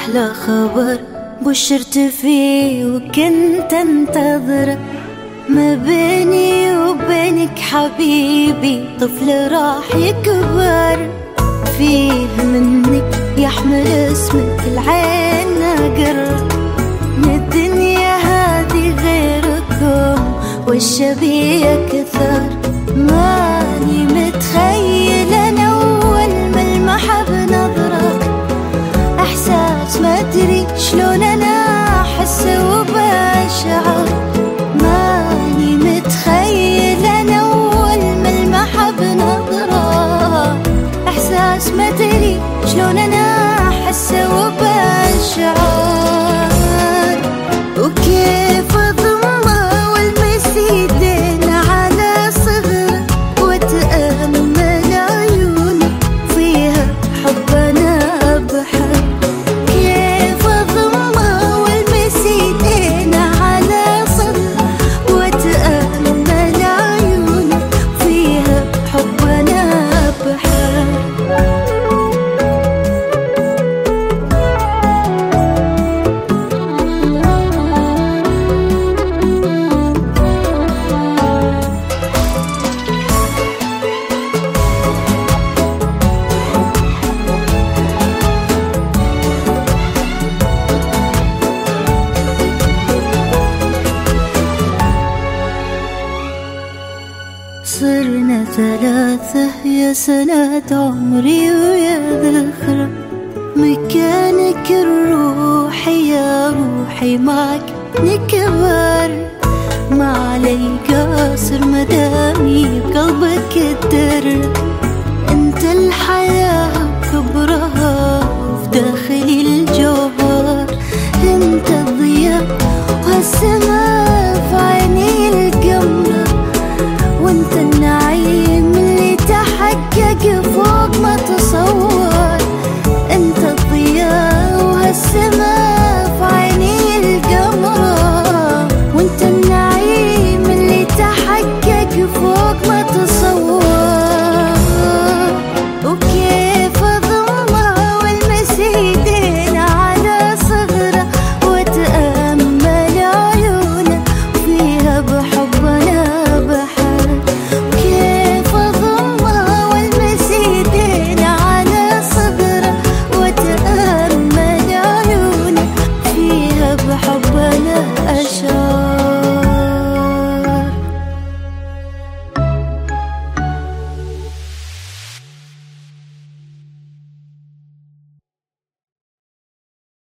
أحلى خبر بشرت فيه وكنت انتظره، ما بيني وبينك حبيبي طفل راح يكبر، فيه منك يحمل اسمك العين نقر، من الدنيا هذه غيركم والشبيه كثر، ماني متخيلة أنا أول ملمح بنظرك، إحساس ما أدري شلون أنا أحسه وبشعر، ماني متخيلة أنا أول ملمح بنظرك، إحساس ما أدري شلون أنا أحسه وبشعر، وكيف أضمه والمس يدينا على صغره وأتأمل عيونه فيها حب أنا أبحر، كيف أضمه والمس يدينا على صغره وأتأمل عيونه فيها حب أنا أبحر. صرنا ثلاثة يا سنة عمري ويا ذكرى، مكانك الروحي يا روحي معك نكبر.